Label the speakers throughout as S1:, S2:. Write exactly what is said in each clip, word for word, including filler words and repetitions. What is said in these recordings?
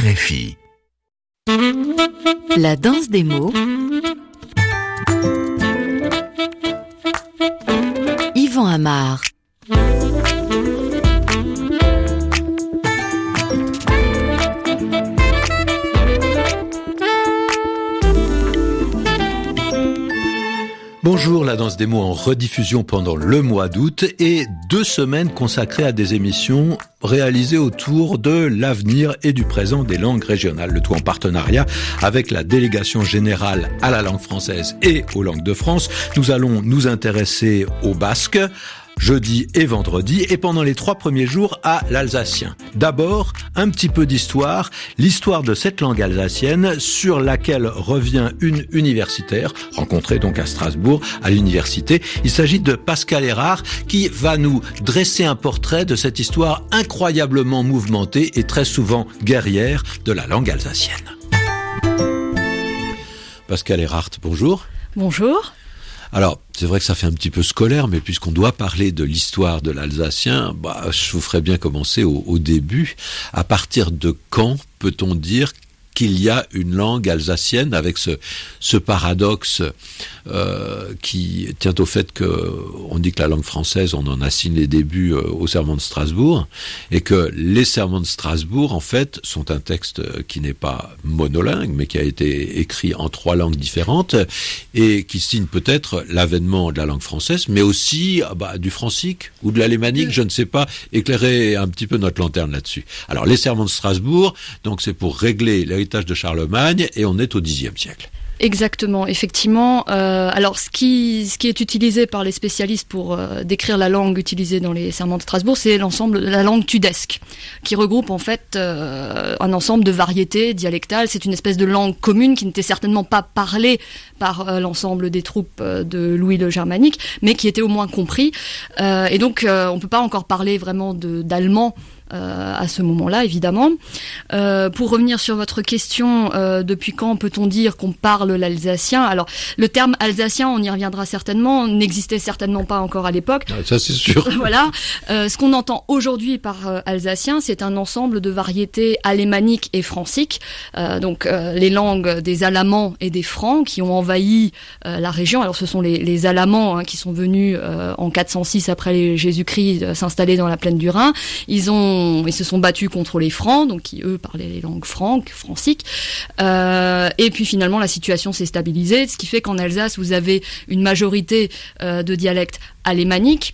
S1: F I.
S2: La danse des mots. Yvan Amar.
S3: Bonjour, la danse des mots en rediffusion pendant le mois d'août et deux semaines consacrées à des émissions réalisées autour de l'avenir et du présent des langues régionales. Le tout en partenariat avec la délégation générale à la langue française et aux langues de France. Nous allons nous intéresser au basque, jeudi et vendredi, et pendant les trois premiers jours à l'alsacien. D'abord, un petit peu d'histoire, l'histoire de cette langue alsacienne sur laquelle revient une universitaire, rencontrée donc à Strasbourg, à l'université. Il s'agit de Pascale Erhardt qui va nous dresser un portrait de cette histoire incroyablement mouvementée et très souvent guerrière de la langue alsacienne. Pascale Erhardt, bonjour.
S4: Bonjour.
S3: Alors, c'est vrai que ça fait un petit peu scolaire, mais puisqu'on doit parler de l'histoire de l'alsacien, bah, je vous ferais bien commencer au, au début. À partir de quand peut-on dire qu'il y a une langue alsacienne avec ce, ce paradoxe euh, qui tient au fait que on dit que la langue française, on en assigne les débuts euh, au Serment de Strasbourg, et que les Serments de Strasbourg, en fait, sont un texte qui n'est pas monolingue, mais qui a été écrit en trois langues différentes, et qui signe peut-être l'avènement de la langue française, mais aussi ah bah, du francique ou de l'alémanique, je ne sais pas, éclairer un petit peu notre lanterne là-dessus. Alors, les Serments de Strasbourg, donc c'est pour régler l'héritage de Charlemagne, et on est au dixième siècle.
S4: Exactement, effectivement. Euh, alors, ce qui, ce qui est utilisé par les spécialistes pour euh, décrire la langue utilisée dans les Serments de Strasbourg, c'est l'ensemble de la langue tudesque, qui regroupe en fait euh, un ensemble de variétés dialectales. C'est une espèce de langue commune qui n'était certainement pas parlée par euh, l'ensemble des troupes euh, de Louis le Germanique, mais qui était au moins compris. Euh, et donc, euh, on peut pas encore parler vraiment de, d'allemand Euh, à ce moment-là, évidemment. Euh, pour revenir sur votre question, euh, depuis quand peut-on dire qu'on parle l'alsacien ? Alors, le terme alsacien, on y reviendra certainement, n'existait certainement pas encore à l'époque.
S3: Ah, ça, c'est sûr.
S4: Voilà. Euh, ce qu'on entend aujourd'hui par euh, alsacien, c'est un ensemble de variétés alémaniques et franciques. Euh, donc, euh, les langues des Alamans et des Francs qui ont envahi euh, la région. Alors, ce sont les, les Alamans hein, qui sont venus euh, en quatre cent six après les Jésus-Christ euh, s'installer dans la plaine du Rhin. Ils ont Ils se sont battus contre les Francs, donc qui eux parlaient les langues franques, franciques. Euh, et puis finalement la situation s'est stabilisée, ce qui fait qu'en Alsace vous avez une majorité euh, de dialectes alémaniques.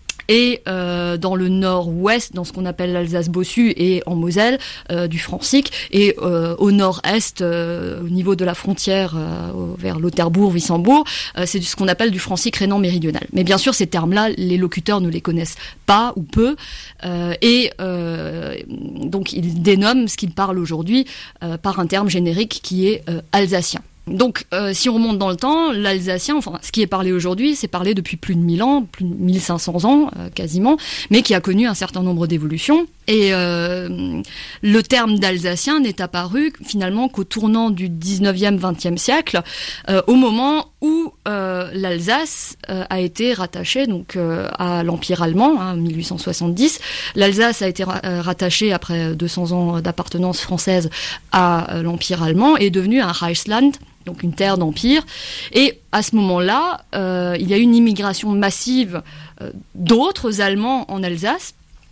S4: Et euh, dans le nord-ouest, dans ce qu'on appelle l'Alsace bossue et en Moselle, euh, du francique, et euh, au nord-est, euh, au niveau de la frontière euh, vers Lauterbourg, Wissembourg, euh, c'est ce qu'on appelle du francique rhénan méridional. Mais bien sûr, ces termes-là, les locuteurs ne les connaissent pas ou peu, euh, et euh, donc ils dénomment ce qu'ils parlent aujourd'hui euh, par un terme générique qui est euh, alsacien. Donc, euh, si on remonte dans le temps, l'alsacien, enfin, ce qui est parlé aujourd'hui, c'est parlé depuis plus de mille ans, plus de mille cinq cents ans, euh, quasiment, mais qui a connu un certain nombre d'évolutions. Et euh, le terme d'alsacien n'est apparu finalement qu'au tournant du dix-neuvième vingtième siècle, euh, au moment où euh, l'Alsace euh, a été rattachée donc euh, à l'Empire allemand, hein, en mille huit cent soixante-dix. L'Alsace a été ra- rattachée après deux cents ans d'appartenance française à euh, l'Empire allemand et est devenue un Reichsland, donc une terre d'empire. Et à ce moment-là, euh, il y a eu une immigration massive euh, d'autres Allemands en Alsace,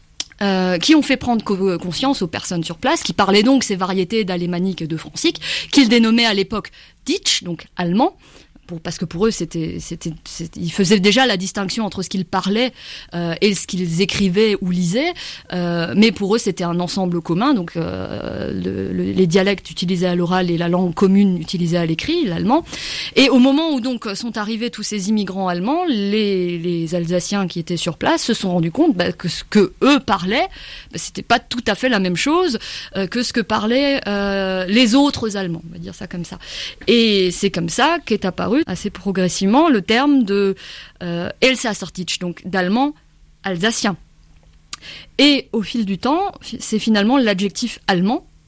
S4: Euh, qui ont fait prendre co- conscience aux personnes sur place, qui parlaient donc ces variétés d'alémanique et de francique, qu'ils dénommaient à l'époque Ditsch, donc allemand, pour, parce que pour eux, c'était, c'était, c'était, ils faisaient déjà la distinction entre ce qu'ils parlaient euh, et ce qu'ils écrivaient ou lisaient, euh, mais pour eux, c'était un ensemble commun, donc euh, le, le, les dialectes utilisés à l'oral et la langue commune utilisée à l'écrit, l'allemand. Et au moment où donc sont arrivés tous ces immigrants allemands, les, les Alsaciens qui étaient sur place se sont rendus compte bah, que ce que eux parlaient, bah, c'était pas tout à fait la même chose euh, que ce que parlaient euh, les autres Allemands, on va dire ça comme ça. Et c'est comme ça qu'est apparu assez progressivement le terme de euh, Elsasserditsch, donc d'allemand alsacien. Et au fil du temps, c'est finalement l'adjectif allemand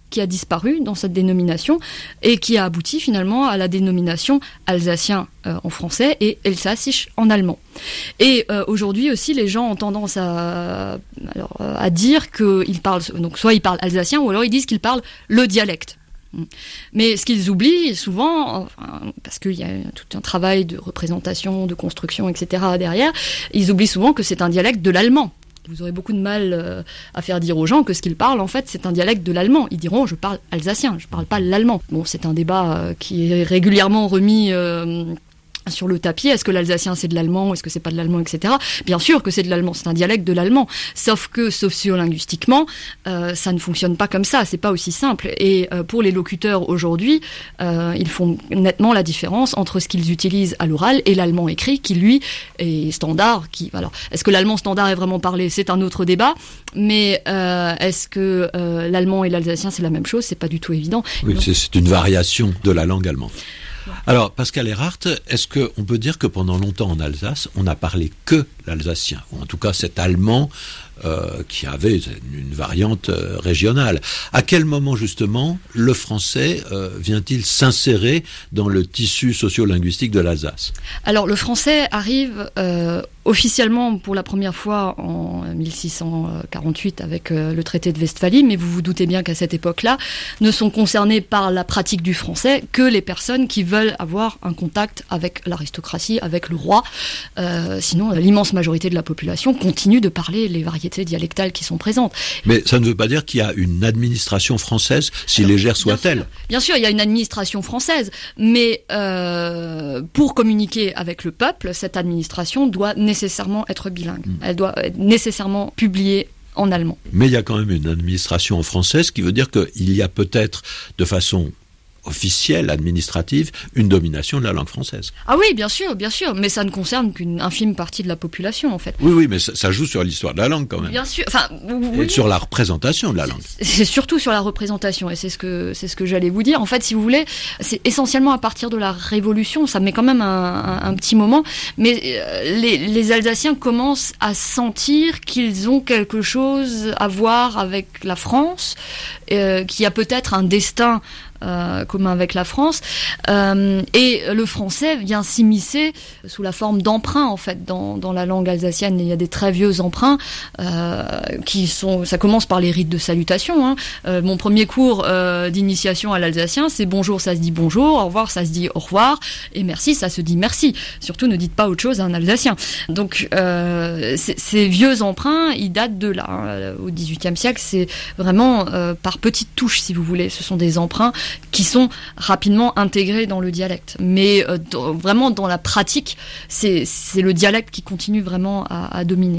S4: qui a disparu dans cette dénomination et qui a abouti finalement à la dénomination alsacien euh, en français et elsassisch en allemand. Et euh, aujourd'hui aussi, les gens ont tendance à, alors, à dire qu'ils parlent, donc soit ils parlent alsacien ou alors ils disent qu'ils parlent le dialecte. Mais ce qu'ils oublient souvent, enfin, parce qu'il y a tout un travail de représentation, de construction, et cetera derrière, ils oublient souvent que c'est un dialecte de l'allemand. Vous aurez beaucoup de mal euh, à faire dire aux gens que ce qu'ils parlent, en fait, c'est un dialecte de l'allemand. Ils diront, je parle alsacien, je parle pas l'allemand. Bon, c'est un débat euh, qui est régulièrement remis euh, sur le tapis. Est-ce que l'alsacien c'est de l'allemand, est-ce que c'est pas de l'allemand, et cetera. Bien sûr que c'est de l'allemand, c'est un dialecte de l'allemand. Sauf que sociolinguistiquement, euh, ça ne fonctionne pas comme ça, c'est pas aussi simple. Et euh, pour les locuteurs aujourd'hui, euh, ils font nettement la différence entre ce qu'ils utilisent à l'oral et l'allemand écrit, qui lui est standard. Qui, alors, est-ce que l'allemand standard est vraiment parlé ? C'est un autre débat. Mais euh, est-ce que euh, l'allemand et l'alsacien c'est la même chose ? C'est pas du tout évident.
S3: Oui,
S4: donc,
S3: c'est, c'est une variation de la langue allemande. Alors, Pascal Erhardt, est-ce qu'on peut dire que pendant longtemps en Alsace, on n'a parlé que l'alsacien, ou en tout cas cet allemand euh, qui avait une variante euh, régionale ? À quel moment, justement, le français euh, vient-il s'insérer dans le tissu socio-linguistique de l'Alsace ?
S4: Alors, le français arrive euh, officiellement pour la première fois en mille six cent quarante-huit avec euh, le traité de Westphalie, mais vous vous doutez bien qu'à cette époque-là, ne sont concernées par la pratique du français que les personnes qui veulent avoir un contact avec l'aristocratie, avec le roi. Euh, sinon, l'immense majorité de la population continue de parler les variétés dialectales qui sont présentes.
S3: Mais ça ne veut pas dire qu'il y a une administration française, si Alors, légère soit-elle.
S4: Bien sûr, bien sûr, il y a une administration française, mais euh, pour communiquer avec le peuple, cette administration doit nécessairement être bilingue. Mmh. Elle doit être nécessairement publiée en allemand.
S3: Mais il y a quand même une administration française, ce qui veut dire qu'il y a peut-être, de façon officielle, administrative, une domination de la langue française.
S4: Ah oui, bien sûr, bien sûr, mais ça ne concerne qu'une infime partie de la population, en fait.
S3: Oui, oui, mais ça, ça joue sur l'histoire de la langue, quand même.
S4: Bien sûr, enfin... Oui.
S3: Et sur la représentation de la langue.
S4: C'est, c'est surtout sur la représentation, et c'est ce que, c'est ce que j'allais vous dire. En fait, si vous voulez, c'est essentiellement à partir de la Révolution, ça met quand même un, un, un petit moment, mais euh, les, les Alsaciens commencent à sentir qu'ils ont quelque chose à voir avec la France, euh, qu'il y a peut-être un destin Euh, commun avec la France, euh, et le français vient s'immiscer sous la forme d'emprunts, en fait, dans, dans la langue alsacienne. Il y a des très vieux emprunts euh, qui sont, ça commence par les rites de salutation, hein. Euh, mon premier cours euh, d'initiation à l'alsacien, c'est bonjour, ça se dit bonjour, au revoir, ça se dit au revoir, et merci, ça se dit merci. Surtout, ne dites pas autre chose à un alsacien. Donc, euh, ces vieux emprunts, ils datent de là, hein. Au dix-huitième siècle, c'est vraiment euh, par petites touches, si vous voulez. Ce sont des emprunts qui sont rapidement intégrés dans le dialecte. Mais euh, dans, vraiment, dans la pratique, c'est, c'est le dialecte qui continue vraiment à, à dominer.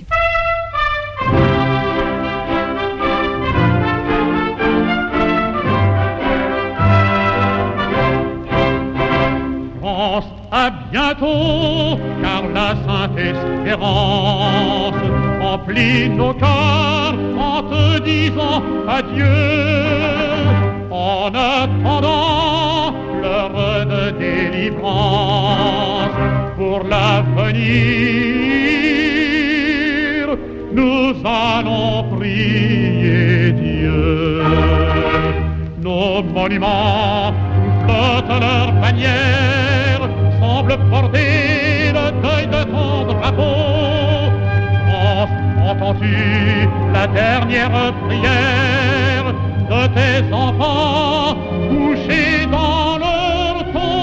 S1: France, à bientôt, car la Sainte Espérance emplit nos cœurs en te disant adieu. En attendant l'heure de délivrance pour l'avenir, nous allons prier Dieu. Nos monuments flottent leur bannière, semblent porter le deuil de ton drapeau. France, entends-tu la dernière prière de tes enfants couchés dans leur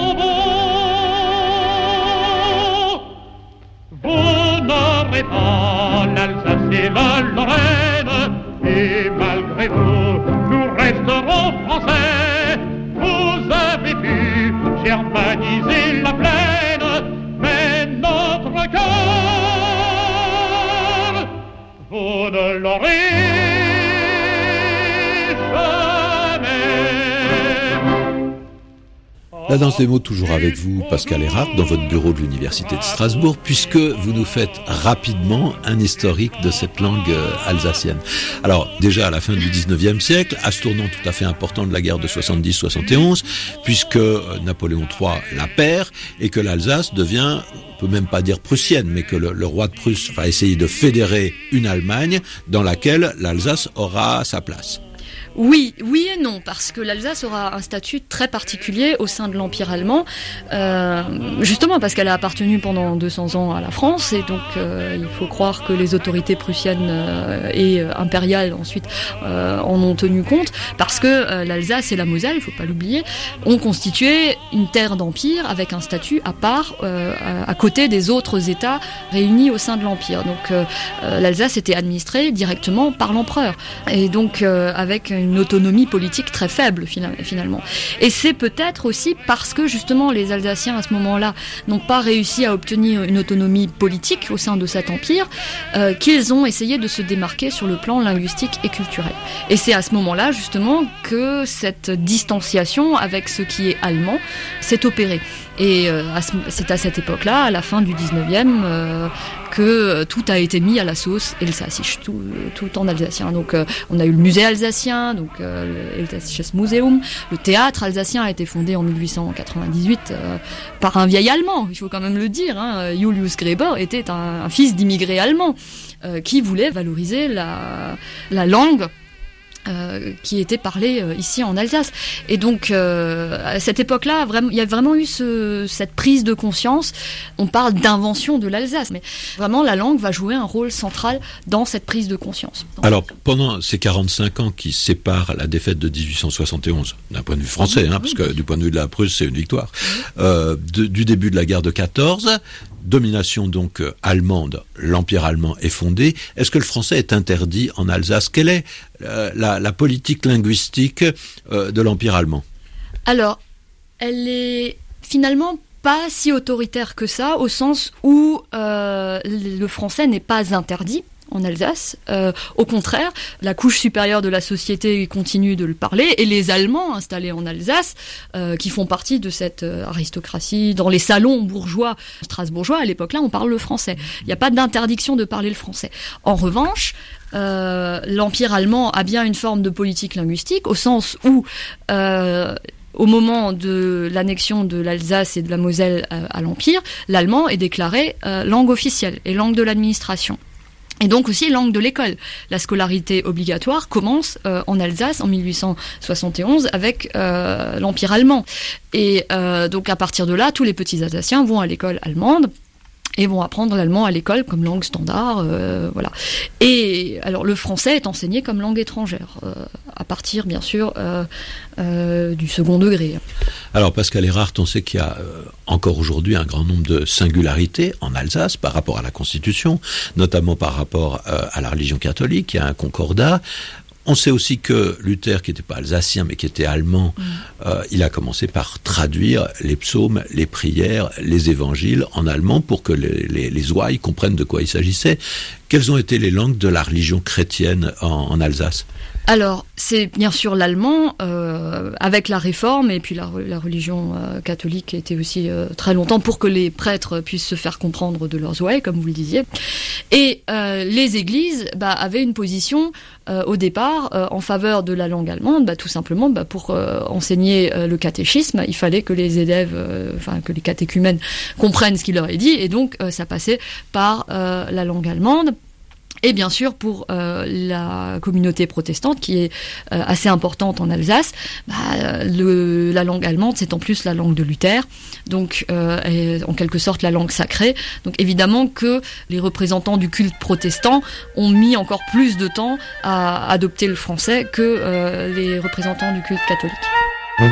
S1: tombeau? Vous n'aurez pas l'Alsace et la Lorraine, et malgré vous, nous resterons français. Vous avez pu germaniser la plaine, mais notre cœur, vous ne l'aurez
S3: La danse des mots toujours avec vous, Pascal Erhardt, dans votre bureau de l'Université de Strasbourg, puisque vous nous faites rapidement un historique de cette langue euh, alsacienne. Alors, déjà à la fin du dix-neuvième siècle, à ce tournant tout à fait important de la guerre de soixante-dix soixante et onze, puisque euh, Napoléon trois la perd, et que l'Alsace devient, on peut même pas dire prussienne, mais que le, le roi de Prusse va essayer de fédérer une Allemagne dans laquelle l'Alsace aura sa place.
S4: Oui, oui et non, parce que l'Alsace aura un statut très particulier au sein de l'Empire allemand, euh, justement parce qu'elle a appartenu pendant deux cents ans à la France, et donc euh, il faut croire que les autorités prussiennes euh, et euh, impériales ensuite euh, en ont tenu compte, parce que euh, l'Alsace et la Moselle, il faut pas l'oublier, ont constitué une terre d'empire avec un statut à part, euh, à, à côté des autres États réunis au sein de l'Empire. Donc euh, euh, l'Alsace était administrée directement par l'empereur, et donc euh, avec une une autonomie politique très faible finalement. Et c'est peut-être aussi parce que justement les Alsaciens à ce moment-là n'ont pas réussi à obtenir une autonomie politique au sein de cet empire euh, qu'ils ont essayé de se démarquer sur le plan linguistique et culturel. Et c'est à ce moment-là justement que cette distanciation avec ce qui est allemand s'est opérée. Et euh, c'est à cette époque-là, à la fin du dix-neuvième, euh, que tout a été mis à la sauce elsassisch, tout, tout en alsacien. Donc euh, on a eu le musée alsacien, donc euh, le Elsassisches Museum. Le théâtre alsacien a été fondé en mille huit cent quatre-vingt-dix-huit euh, par un vieil Allemand, il faut quand même le dire. Hein. Julius Gräber était un, un fils d'immigrés allemands euh, qui voulait valoriser la, la langue Euh, qui était parlé euh, ici en Alsace. Et donc euh, à cette époque-là, vraiment, il y a vraiment eu ce, cette prise de conscience. On parle d'invention de l'Alsace, mais vraiment la langue va jouer un rôle central dans cette prise de conscience.
S3: Alors pendant ces quarante-cinq ans qui séparent la défaite de dix-huit cent soixante et onze, d'un point de vue français, hein, parce que du point de vue de la Prusse c'est une victoire, euh, de, du début de la guerre de quatorze, domination donc euh, allemande, l'Empire allemand est fondé. Est-ce que le français est interdit en Alsace? Quelle est euh, la, la politique linguistique euh, de l'Empire allemand?
S4: Alors, elle est finalement pas si autoritaire que ça, au sens où euh, le français n'est pas interdit en Alsace. Euh, au contraire, la couche supérieure de la société continue de le parler, et les Allemands installés en Alsace, euh, qui font partie de cette euh, aristocratie, dans les salons bourgeois, strasbourgeois, à l'époque-là, on parle le français. Il n'y a pas d'interdiction de parler le français. En revanche, euh, l'Empire allemand a bien une forme de politique linguistique, au sens où euh, au moment de l'annexion de l'Alsace et de la Moselle à, à l'Empire, l'allemand est déclaré euh, langue officielle et langue de l'administration. Et donc aussi langue de l'école. La scolarité obligatoire commence euh, en Alsace en mille huit cent soixante et onze avec euh, l'Empire allemand. Et euh, donc à partir de là, tous les petits Alsaciens vont à l'école allemande et vont apprendre l'allemand à l'école comme langue standard, euh, voilà. Et alors le français est enseigné comme langue étrangère, euh, à partir bien sûr euh, euh, du second degré.
S3: Alors Pascal Erhardt, on sait qu'il y a euh, encore aujourd'hui un grand nombre de singularités en Alsace par rapport à la Constitution, notamment par rapport euh, à la religion catholique. Il y a un concordat. On sait aussi que Luther, qui n'était pas alsacien, mais qui était allemand, mmh. euh, il a commencé par traduire les psaumes, les prières, les évangiles en allemand pour que les, les, les ouailles comprennent de quoi il s'agissait. Quelles ont été les langues de la religion chrétienne en, en Alsace ?
S4: Alors, c'est bien sûr l'allemand, euh, avec la réforme, et puis la, la religion euh, catholique était aussi euh, très longtemps pour que les prêtres puissent se faire comprendre de leurs ouailles, comme vous le disiez. Et euh, les églises bah, avaient une position euh, au départ euh, en faveur de la langue allemande, bah, tout simplement bah, pour euh, enseigner euh, le catéchisme, il fallait que les élèves, euh, enfin que les catéchumènes comprennent ce qu'il leur est dit, et donc euh, ça passait par euh, la langue allemande. Et bien sûr, pour euh, la communauté protestante, qui est euh, assez importante en Alsace, bah, le, la langue allemande, c'est en plus la langue de Luther, donc euh, est en quelque sorte la langue sacrée. Donc évidemment que les représentants du culte protestant ont mis encore plus de temps à adopter le français que euh, les représentants du culte catholique.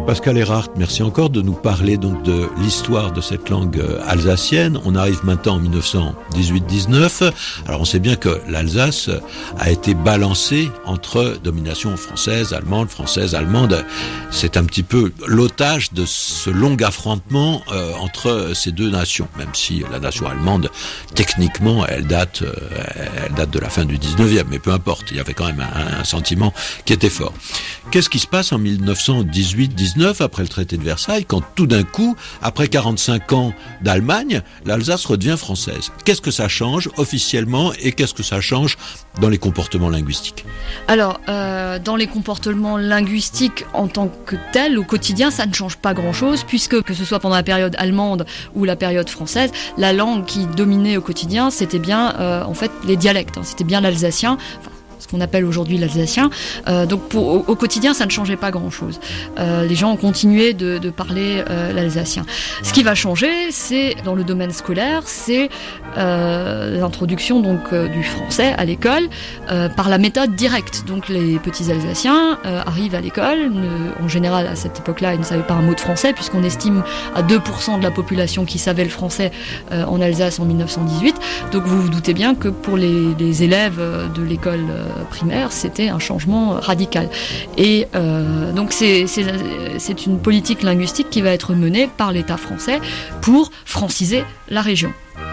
S3: Pascal Erhardt, merci encore de nous parler donc de l'histoire de cette langue alsacienne. On arrive maintenant en dix-neuf cent dix-huit dix-neuf. Alors on sait bien que l'Alsace a été balancée entre domination française, allemande, française, allemande. C'est un petit peu l'otage de ce long affrontement euh, entre ces deux nations, même si la nation allemande, techniquement, elle date, euh, elle date de la fin du dix-neuvième, mais peu importe, il y avait quand même un, un sentiment qui était fort. Qu'est-ce qui se passe en dix-neuf cent dix-huit dix-neuf, après le traité de Versailles, quand tout d'un coup, après quarante-cinq ans d'Allemagne, l'Alsace redevient française? Qu'est-ce que ça change officiellement et qu'est-ce que ça change dans les comportements linguistiques?
S4: Alors, euh, dans les comportements linguistiques en tant que tels, au quotidien, ça ne change pas grand-chose, puisque que ce soit pendant la période allemande ou la période française, la langue qui dominait au quotidien, c'était bien, euh, en fait, les dialectes. Hein, c'était bien l'alsacien. Enfin, ce qu'on appelle aujourd'hui l'alsacien. Euh, donc pour, au, au quotidien, ça ne changeait pas grand-chose. Euh, les gens ont continué de, de parler euh, l'alsacien. Ce qui va changer, c'est dans le domaine scolaire, c'est euh, l'introduction donc euh, du français à l'école euh, par la méthode directe. Donc les petits Alsaciens euh, arrivent à l'école. Ne, en général, à cette époque-là, ils ne savaient pas un mot de français, puisqu'on estime à deux pour cent de la population qui savait le français euh, en Alsace en dix-neuf cent dix-huit. Donc vous vous doutez bien que pour les, les élèves de l'école euh, primaire, c'était un changement radical. Et euh, donc c'est, c'est, c'est une politique linguistique qui va être menée par l'État français pour franciser la région.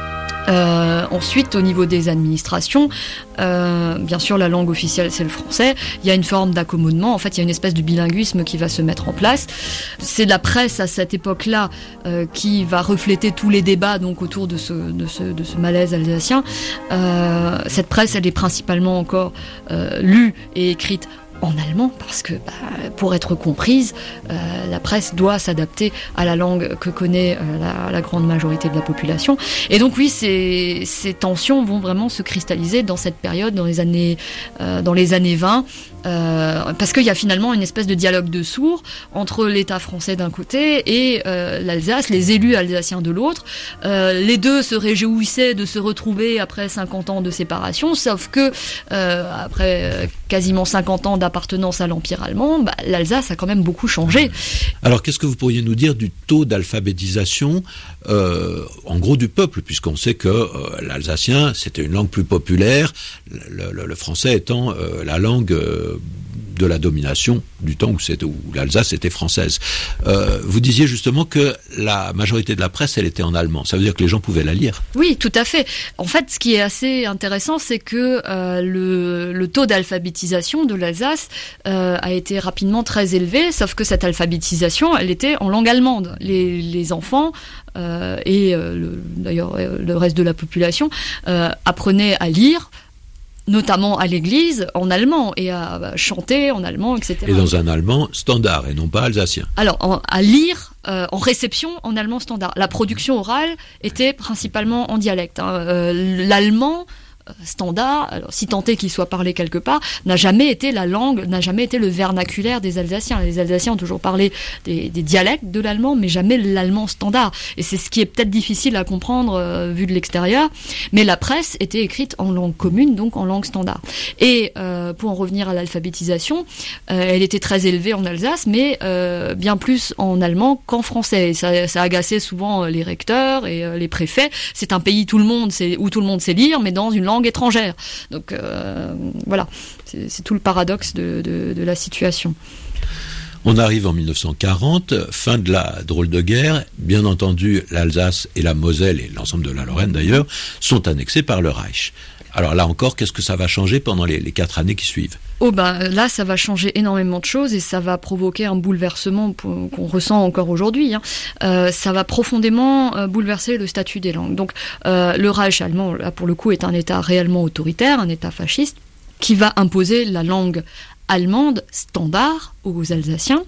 S4: Euh, ensuite, au niveau des administrations, euh, bien sûr, la langue officielle, c'est le français. Il y a une forme d'accommodement. En fait, il y a une espèce de bilinguisme qui va se mettre en place. C'est la presse à cette époque-là euh, qui va refléter tous les débats donc autour de ce, de ce, de ce malaise alsacien. Euh, cette presse, elle est principalement encore euh, lue et écrite en allemand, parce que bah, pour être comprise, euh, la presse doit s'adapter à la langue que connaît euh, la, la grande majorité de la population. Et donc oui, ces, ces tensions vont vraiment se cristalliser dans cette période, dans les années, euh, dans les années vingt, euh, parce qu'il y a finalement une espèce de dialogue de sourds entre l'État français d'un côté et euh, l'Alsace, les élus alsaciens de l'autre. Euh, les deux se réjouissaient de se retrouver après cinquante ans de séparation, sauf que euh, après euh, quasiment cinquante ans d'appartenance à l'Empire allemand, bah, l'Alsace a quand même beaucoup changé.
S3: Alors, qu'est-ce que vous pourriez nous dire du taux d'alphabétisation, euh, en gros, du peuple, puisqu'on sait que euh, l'alsacien, c'était une langue plus populaire, le, le, le français étant euh, la langue euh, de la domination du temps où, c'était, où l'Alsace était française. Euh, vous disiez justement que la majorité de la presse, elle était en allemand. Ça veut dire que les gens pouvaient la lire?
S4: Oui, tout à fait. En fait, ce qui est assez intéressant, c'est que euh, le, le taux d'alphabétisation de l'Alsace euh, a été rapidement très élevé, sauf que cette alphabétisation, elle était en langue allemande. Les, les enfants euh, et euh, le, d'ailleurs le reste de la population euh, apprenaient à lire, notamment à l'église, en allemand, et à chanter en allemand, et cetera.
S3: Et dans un allemand standard, et non pas alsacien.
S4: Alors, en, à lire, euh, en réception, en allemand standard. La production orale était principalement en dialecte. Hein. Euh, l'allemand standard, alors si tant est qu'il soit parlé quelque part, n'a jamais été la langue, n'a jamais été le vernaculaire des Alsaciens. Les Alsaciens ont toujours parlé des, des dialectes de l'allemand, mais jamais l'allemand standard. Et c'est ce qui est peut-être difficile à comprendre euh, vu de l'extérieur. Mais la presse était écrite en langue commune, donc en langue standard. Et euh, pour en revenir à l'alphabétisation, euh, elle était très élevée en Alsace, mais euh, bien plus en allemand qu'en français. Et ça, ça agaçait souvent les recteurs et euh, les préfets. C'est un pays tout le monde sait, où tout le monde sait lire, mais dans une langue langue étrangère. Donc euh, voilà, c'est, c'est tout le paradoxe de, de, de la situation.
S3: On arrive en dix-neuf cent quarante, fin de la drôle de guerre. Bien entendu, l'Alsace et la Moselle, et l'ensemble de la Lorraine d'ailleurs, sont annexés par le Reich. Alors là encore, qu'est-ce que ça va changer pendant les, les quatre années qui suivent?
S4: Oh ben là, ça va changer énormément de choses et ça va provoquer un bouleversement pour, qu'on ressent encore aujourd'hui. Hein. Euh, ça va profondément euh, bouleverser le statut des langues. Donc euh, le Reich allemand, là pour le coup, est un État réellement autoritaire, un État fasciste, qui va imposer la langue allemande standard aux Alsaciens.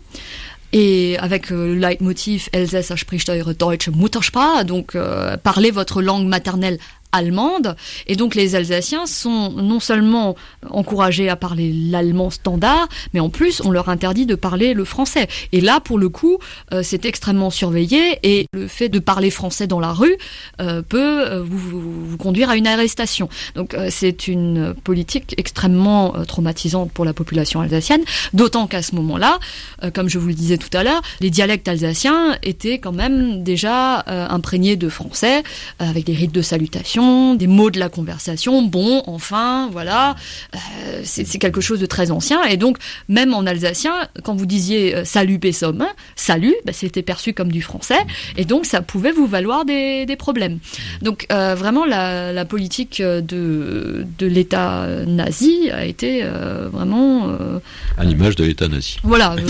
S4: Et avec euh, le leitmotiv Elsässer spricht eure deutsche Muttersprache, donc euh, parlez votre langue maternelle allemande, et donc les Alsaciens sont non seulement encouragés à parler l'allemand standard, mais en plus on leur interdit de parler le français. Et là, pour le coup, euh, c'est extrêmement surveillé, et le fait de parler français dans la rue euh, peut euh, vous, vous, vous conduire à une arrestation. Donc euh, c'est une politique extrêmement euh, traumatisante pour la population alsacienne, d'autant qu'à ce moment-là, euh, comme je vous le disais tout à l'heure, les dialectes alsaciens étaient quand même déjà euh, imprégnés de français, euh, avec des rites de salutation, des mots de la conversation, bon, enfin, voilà, euh, c'est, c'est quelque chose de très ancien, et donc, même en alsacien, quand vous disiez euh, salut Pessom, hein, salut, bah, c'était perçu comme du français, et donc ça pouvait vous valoir des, des problèmes. Donc, euh, vraiment, la, la politique de, de l'État nazi a été euh, vraiment... Euh,
S3: à l'image de l'État nazi.
S4: Voilà. Euh,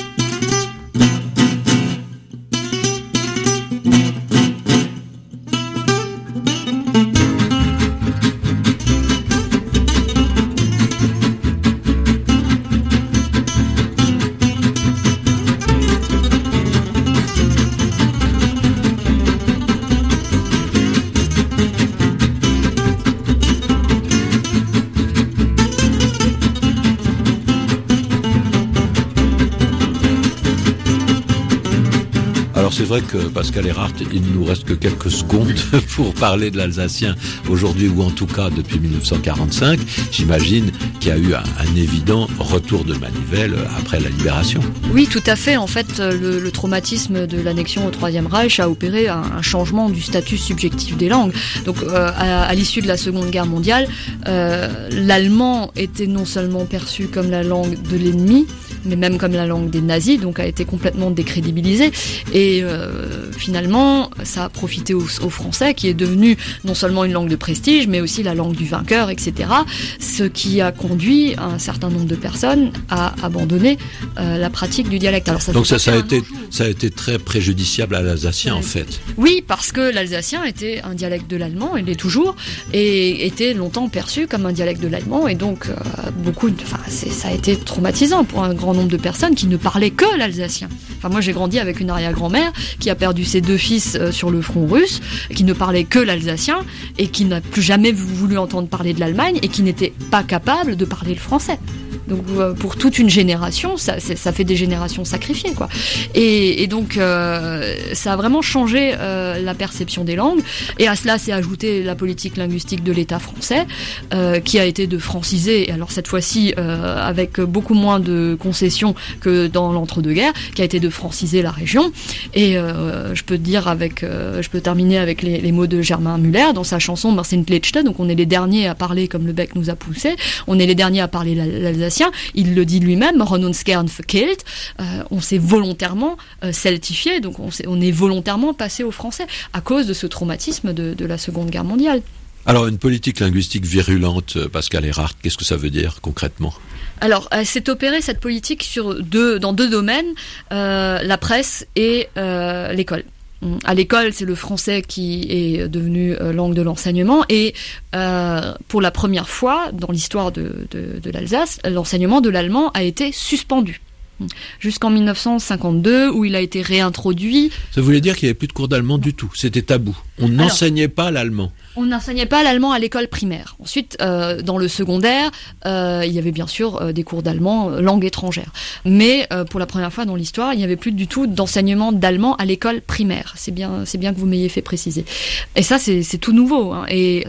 S3: Alors c'est vrai que Pascal Erhardt, il ne nous reste que quelques secondes pour parler de l'alsacien aujourd'hui, ou en tout cas depuis mille neuf cent quarante-cinq. J'imagine qu'il y a eu un, un évident retour de manivelle après la libération.
S4: Oui, tout à fait. En fait, le, le traumatisme de l'annexion au Troisième Reich a opéré un, un changement du statut subjectif des langues. Donc euh, à, à l'issue de la Seconde Guerre mondiale, euh, l'allemand était non seulement perçu comme la langue de l'ennemi, mais même comme la langue des nazis, donc a été complètement décrédibilisé. Et euh, finalement, ça a profité au, au français, qui est devenu non seulement une langue de prestige, mais aussi la langue du vainqueur, et cetera. Ce qui a conduit un certain nombre de personnes à abandonner euh, la pratique du dialecte. Alors, ça
S3: donc ça, ça, a été, ça a été très préjudiciable à l'alsacien,
S4: oui.
S3: en fait.
S4: Oui, parce que l'alsacien était un dialecte de l'allemand, il l'est toujours, et était longtemps perçu comme un dialecte de l'allemand, et donc euh, beaucoup, enfin, c'est, ça a été traumatisant pour un grand nombre de personnes qui ne parlaient que l'alsacien. Enfin, moi, j'ai grandi avec une arrière-grand-mère qui a perdu ses deux fils euh, sur le front russe, qui ne parlait que l'alsacien et qui n'a plus jamais voulu entendre parler de l'Allemagne et qui n'était pas capable de parler le français. Donc euh, pour toute une génération, ça, ça fait des générations sacrifiées, quoi. Et, et donc euh, ça a vraiment changé euh, la perception des langues. Et à cela s'est ajouté la politique linguistique de l'État français, euh, qui a été de franciser. Alors cette fois-ci euh, avec beaucoup moins de concessions que dans l'entre-deux-guerres, qui a été de franciser la région. Et euh, je peux dire avec, euh, je peux terminer avec les, les mots de Germain Müller dans sa chanson Marseille-Letzte. Donc on est les derniers à parler comme le bec nous a poussé. On est les derniers à parler l'alsacien. Il le dit lui-même, Ron uns gern verkehlt, euh, on s'est volontairement euh, celtifié, donc on, on est volontairement passé au français à cause de ce traumatisme de, de la Seconde Guerre mondiale.
S3: Alors une politique linguistique virulente, Pascal Erhardt, qu'est-ce que ça veut dire concrètement ?
S4: Alors, elle s'est opérée, cette politique, sur deux, dans deux domaines, euh, la presse et euh, l'école. À l'école, c'est le français qui est devenu euh, langue de l'enseignement, et euh, pour la première fois dans l'histoire de, de, de l'Alsace, l'enseignement de l'allemand a été suspendu. Jusqu'en mille neuf cent cinquante-deux, où il a été réintroduit.
S3: Ça voulait dire qu'il n'y avait plus de cours d'allemand du tout, c'était tabou. On n'enseignait pas l'allemand.
S4: On n'enseignait pas l'allemand à l'école primaire. Ensuite, euh, dans le secondaire, euh, il y avait bien sûr euh, des cours d'allemand, euh, langue étrangère. Mais euh, pour la première fois dans l'histoire, il n'y avait plus du tout d'enseignement d'allemand à l'école primaire. C'est bien, c'est bien que vous m'ayez fait préciser. Et ça, c'est, c'est tout nouveau, hein, et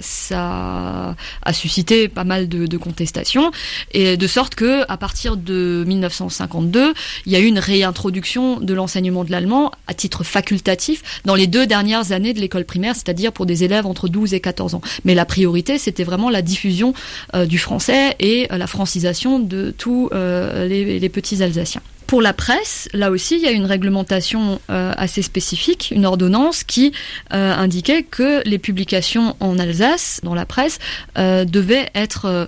S4: ça a suscité pas mal de, de contestations, et de sorte que à partir de mille neuf cent cinquante-deux, il y a eu une réintroduction de l'enseignement de l'allemand à titre facultatif dans les deux dernières années de l'école primaire, c'est-à-dire pour des élèves entre douze et quatorze ans. Mais la priorité, c'était vraiment la diffusion euh, du français et euh, la francisation de tous euh, les, les petits Alsaciens. Pour la presse, là aussi, il y a une réglementation euh, assez spécifique, une ordonnance qui euh, indiquait que les publications en Alsace, dans la presse, euh, devaient être euh,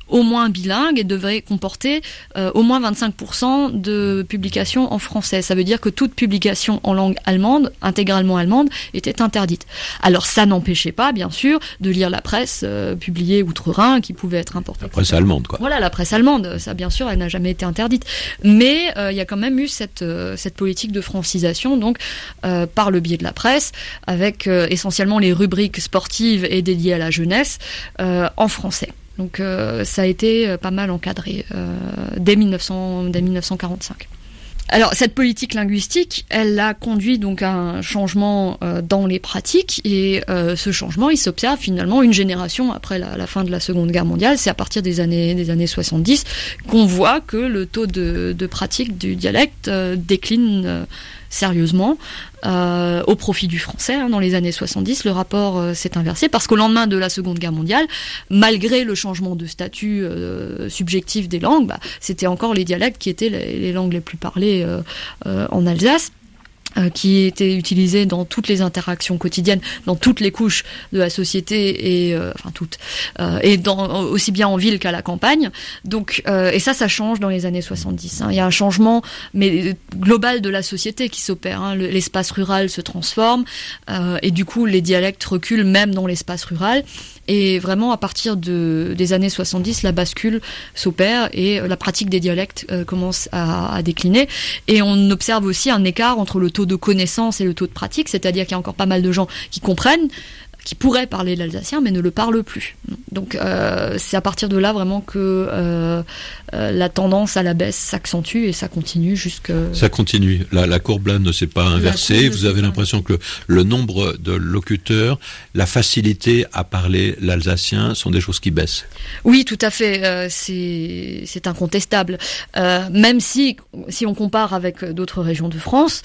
S4: au moins bilingue et devait comporter euh, au moins vingt-cinq pour cent de publications en français. Ça veut dire que toute publication en langue allemande, intégralement allemande, était interdite. Alors ça n'empêchait pas, bien sûr, de lire la presse euh, publiée outre-Rhin qui pouvait être importée.
S3: La presse allemande, quoi.
S4: Voilà, la presse allemande, ça bien sûr, elle n'a jamais été interdite. Mais il euh, y a quand même eu cette, euh, cette politique de francisation, donc euh, par le biais de la presse, avec euh, essentiellement les rubriques sportives et dédiées à la jeunesse euh, en français. Donc euh, ça a été pas mal encadré euh, dès, mille neuf cents, dès mille neuf cent quarante-cinq. Alors cette politique linguistique, elle a conduit donc à un changement euh, dans les pratiques et euh, ce changement, il s'observe finalement une génération après la, la fin de la Seconde Guerre mondiale. C'est à partir des années des années soixante-dix qu'on voit que le taux de, de pratique du dialecte euh, décline euh, sérieusement euh, au profit du français. Hein. Dans les années soixante-dix, le rapport euh, s'est inversé parce qu'au lendemain de la Seconde Guerre mondiale, malgré le changement de statut euh, subjectif des langues, bah, c'était encore les dialectes qui étaient les, les langues les plus parlées euh, euh, en Alsace, euh, qui étaient utilisées dans toutes les interactions quotidiennes, dans toutes les couches de la société et euh, enfin toutes euh, et dans, aussi bien en ville qu'à la campagne. Donc euh, et ça, ça change dans les années soixante-dix. Hein. Il y a un changement mais global de la société qui s'opère. Hein. L'espace rural se transforme euh, et du coup les dialectes reculent même dans l'espace rural. Et vraiment, à partir de, des années soixante-dix, la bascule s'opère et la pratique des dialectes euh, commence à, à décliner. Et on observe aussi un écart entre le taux de connaissance et le taux de pratique, c'est-à-dire qu'il y a encore pas mal de gens qui comprennent, qui pourraient parler l'alsacien, mais ne le parlent plus. Donc euh, c'est à partir de là vraiment que euh, euh, la tendance à la baisse s'accentue et ça continue jusque...
S3: Ça continue. La, la courbe là ne s'est pas inversée. Vous avez l'impression que le, le nombre de locuteurs, la facilité à parler l'alsacien sont des choses qui baissent.
S4: Oui, tout à fait. Euh, c'est, c'est incontestable. Euh, même si, si on compare avec d'autres régions de France,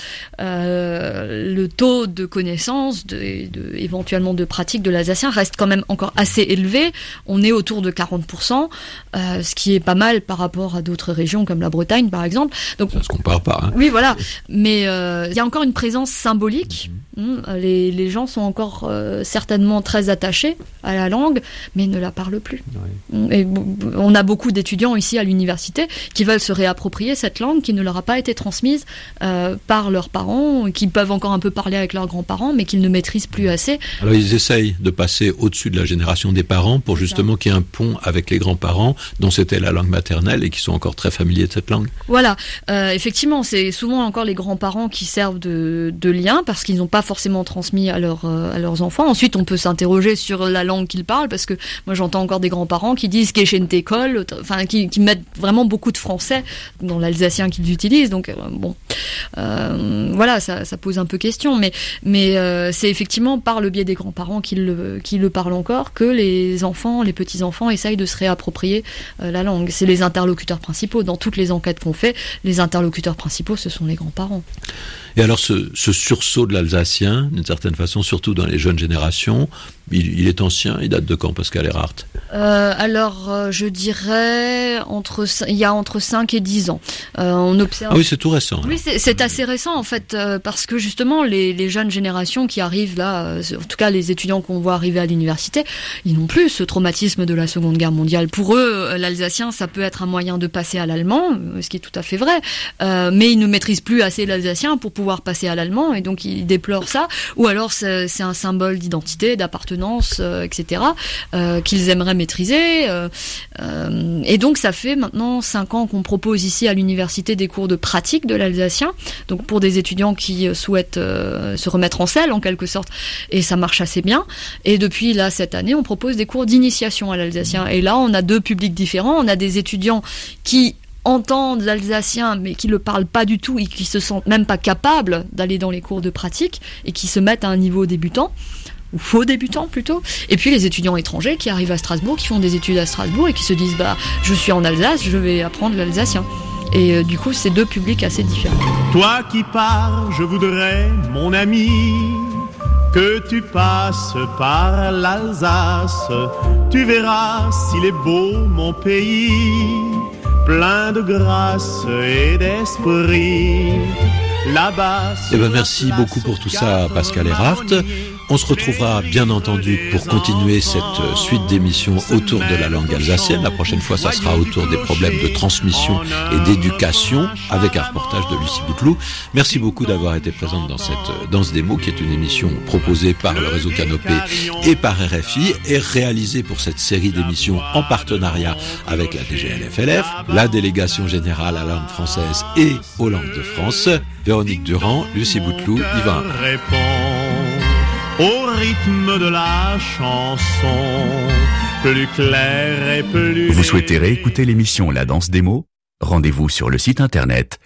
S4: euh, le taux de connaissance, de, de, éventuellement de pratique de l'alsacien reste quand même encore assez élevé. On est autour de quarante pour cent, euh, ce qui est pas mal par rapport à d'autres régions comme la Bretagne par exemple. Donc,
S3: ça se compare pas. Hein.
S4: Oui, voilà. Mais euh, il y a encore une présence symbolique. Mm-hmm. Les, les gens sont encore euh, certainement très attachés à la langue, mais ne la parlent plus. Oui. Et on a beaucoup d'étudiants ici à l'université qui veulent se réapproprier cette langue qui ne leur a pas été transmise euh, par leurs parents, qui peuvent encore un peu parler avec leurs grands-parents, mais qu'ils ne maîtrisent plus assez.
S3: Alors ils essayent de passer au-dessus de la génération des parents pour justement qu'il y ait un pont avec les grands-parents dont c'était la langue maternelle et qui sont encore très familiers de cette langue.
S4: Voilà, euh, effectivement, c'est souvent encore les grands-parents qui servent de, de lien parce qu'ils n'ont pas forcément transmis à, leur, euh, à leurs enfants. Ensuite, on peut s'interroger sur la langue qu'ils parlent parce que moi j'entends encore des grands-parents qui disent qu'Eschente école, enfin qui, qui mettent vraiment beaucoup de français dans l'alsacien qu'ils utilisent. Donc euh, bon, euh, voilà, ça, ça pose un peu question, mais, mais euh, c'est effectivement par le biais des grands-parents qui le, qui le parlent encore que les enfants, les petits-enfants essayent de se réapproprier euh, la langue. C'est les interlocuteurs principaux. Dans toutes les enquêtes qu'on fait, les interlocuteurs principaux, ce sont les grands-parents.
S3: Et alors ce, ce sursaut de l'alsacien, d'une certaine façon, surtout dans les jeunes générations, il, il est ancien, il date de quand, Pascal Erhardt?
S4: euh, Alors, euh, je dirais, entre, il y a entre cinq et dix ans. Euh, on observe...
S3: Ah oui, c'est tout récent.
S4: Oui, c'est, c'est assez récent, en fait, euh, parce que justement, les, les jeunes générations qui arrivent là, euh, en tout cas les étudiants qu'on voit arriver à l'université, ils n'ont plus ce traumatisme de la Seconde Guerre mondiale. Pour eux, l'alsacien, ça peut être un moyen de passer à l'allemand, ce qui est tout à fait vrai, euh, mais ils ne maîtrisent plus assez l'alsacien pour pouvoir passer à l'allemand, et donc ils déplorent ça, ou alors c'est, c'est un symbole d'identité, d'appartenance, euh, et cetera, euh, qu'ils aimeraient maîtriser, euh, euh, et donc ça fait maintenant cinq ans qu'on propose ici à l'université des cours de pratique de l'alsacien, donc pour des étudiants qui souhaitent euh, se remettre en selle en quelque sorte, et ça marche assez bien, et depuis là cette année on propose des cours d'initiation à l'alsacien, et là on a deux publics différents, on a des étudiants qui entendent l'alsacien mais qui le parlent pas du tout et qui se sentent même pas capables d'aller dans les cours de pratique et qui se mettent à un niveau débutant ou faux débutant plutôt, et puis les étudiants étrangers qui arrivent à Strasbourg, qui font des études à Strasbourg et qui se disent bah je suis en Alsace, je vais apprendre l'alsacien. Et euh, du coup c'est deux publics assez différents.
S5: Toi qui pars, je voudrais, mon ami, que tu passes par l'Alsace, tu verras s'il est beau mon pays, plein de grâce et d'esprit. Là-bas.
S3: Eh ben merci beaucoup pour tout ça, Pascal Erhardt. On se retrouvera bien entendu pour continuer cette suite d'émissions autour de la langue alsacienne. La prochaine fois, ça sera autour des problèmes de transmission et d'éducation avec un reportage de Lucie Bouteloup. Merci beaucoup d'avoir été présente dans cette Danse des mots, qui est une émission proposée par le réseau Canopé et par R F I et réalisée pour cette série d'émissions en partenariat avec la D G L F L F, la délégation générale à la langue française et aux langues de France. Véronique Durand, Lucie Bouteloup, Yvan.
S5: Au rythme de la chanson, plus clair et plus...
S6: Vous souhaitez réécouter l'émission La Danse des mots ? Rendez-vous sur le site internet